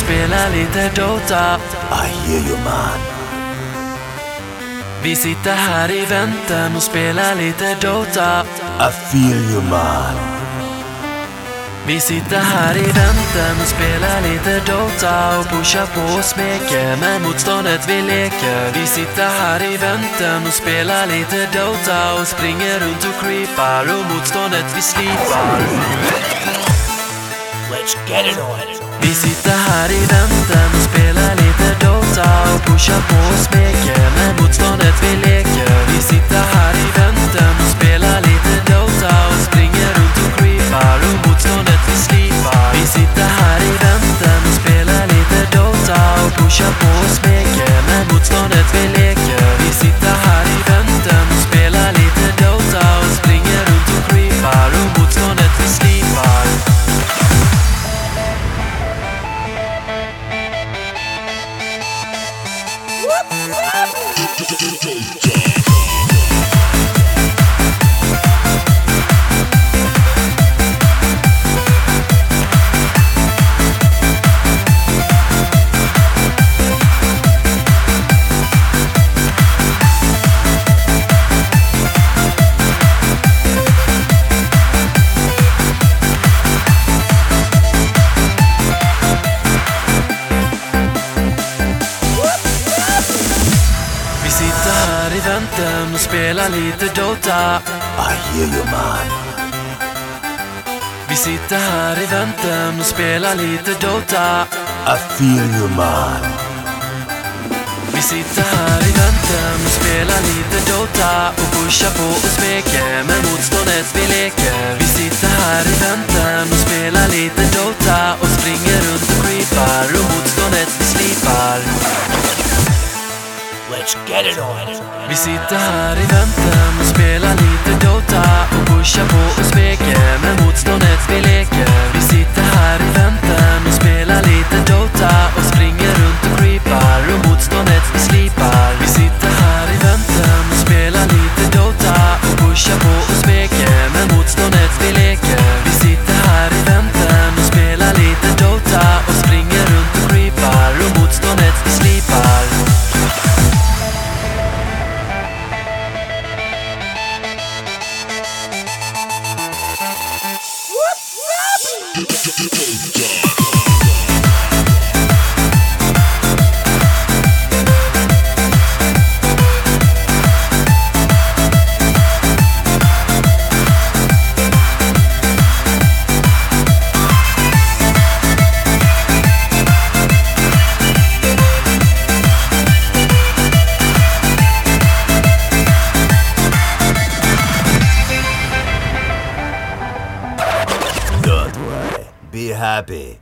spelar lite Dota. I hear you man. Vi sitter här i väntan och spelar lite Dota. I feel you man. Vi sitter här i väntan och spelar lite Dota och pushar på och smeker med motståndet vi leker. Vi sitter här i väntan och spelar lite Dota och springer runt och creepar och motståndet vi slipar. Let's get it on. Vi sitter här i väntan och spelar lite Dota och pushar på och smeker med motståndet vi leker. Vi sitter här i väntan och spelar lite Dota och springer runt och creepar och motståndet vi slipar. Vi sitter här i väntan och spelar lite Dota och pushar på och smeker med motståndet vi leker. Vi sitter här i väntan och spelar lite Dota och springer runt och creepar och motståndet vi slipar. Vi sitter här i väntan och spelar lite Dota. I hear you man. Vi sitter här i väntan och spelar lite Dota. I feel you man. Vi sitter här i väntan och spelar lite Dota och pushar på och smeker med motståndet vi leker. Vi sitter här i väntan och spelar lite Dota och springer runt och creepar och motståndet vi slipar. Let's get it on. Vi sitter här i väntan och spelar lite Dota och pushar på och smeker med motståndet vi leker. Vi sitter här i väntan och spelar lite Dota och springer runt och creepar och motståndet vi slipar. Vi sitter här i väntan och spelar lite Dota och pushar på och smeker med motståndet vi leker. Vi sitter här i väntan och spelar lite Dota och springer runt och creepar och motståndet vi slipar. Don't worry. Be happy.